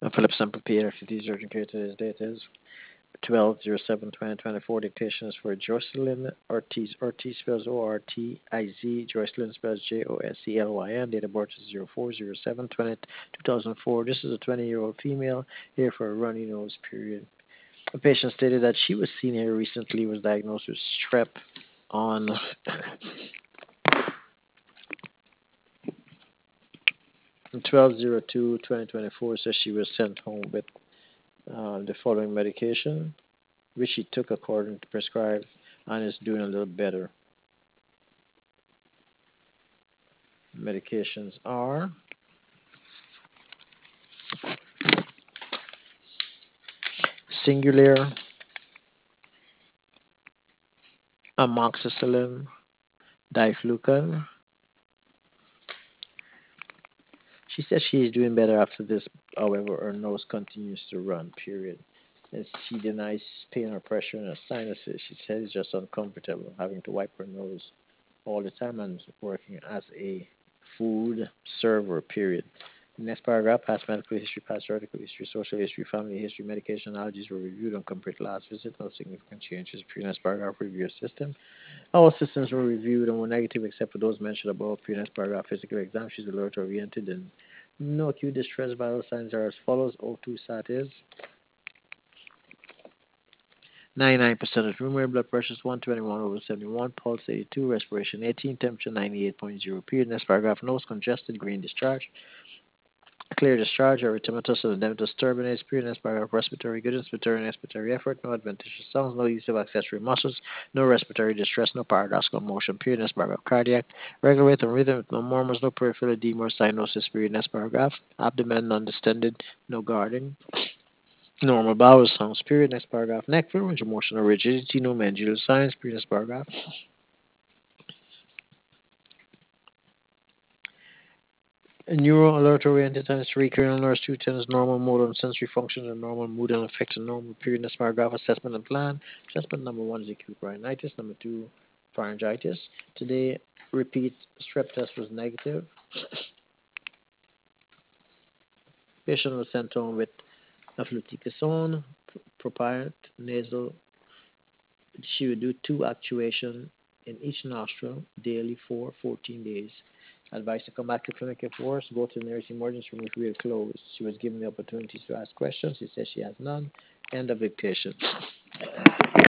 Philip Semper Peter, 50 urgent care. Today's date is 12/07/2024. Dictation is for Jocelyn Ortiz. Ortiz spells Ortiz. Jocelyn spells Joscelyn. Date of birth is 04/07/2004. This is a 20-year-old female here for a runny nose period. The patient stated that she was seen here recently, was diagnosed with strep on 12/02/2024. So she was sent home with the following medication, which she took according to prescribed and is doing a little better. Medications are Singulair, amoxicillin, diflucan. She says she is doing better after this, however, her nose continues to run, period. And she denies pain or pressure in her sinuses. She says it's just uncomfortable having to wipe her nose all the time and working as a food server, period. Next paragraph, past medical history, past article history, social history, family history, medication, allergies were reviewed and compared to last visit. No significant changes. Next paragraph, review your system. All systems were reviewed and were negative except for those mentioned above. Next paragraph, physical exam. She's alert oriented and no acute distress. Vital signs are as follows. O2 sat is 99% of room air, blood pressure is 121/71, pulse 82, respiration 18, temperature 98.0. Period. Next paragraph, nose congested, green discharge. Clear discharge, erythematous and edematous turbinates, period. Next paragraph, respiratory good, respiratory and expiratory effort, no adventitious sounds, no use of accessory muscles, no respiratory distress, no paradoxical motion, period. Next paragraph, cardiac, regular rate and rhythm, no murmurs, no peripheral edema or cyanosis, period. Next paragraph, abdomen non-distended, no guarding. Normal bowel sounds, period. Next paragraph, neck, fluid, emotional rigidity, no mandibular signs, period. Next paragraph. Neural alert oriented times 3, cranial nerves 2, tennis, normal motor and sensory function, and normal mood and affected normal period. Next paragraph, assessment and plan. Assessment number 1 is acute rhinitis, number 2, pharyngitis. Today, repeat strep test was negative. Patient was sent home with fluticasone, propionate, nasal. She would do 2 actuation in each nostril daily for 14 days. Advised to come back to clinic if worse, go to the nearest emergency room if we are closed. She was given the opportunity to ask questions. She says she has none. End of dictation.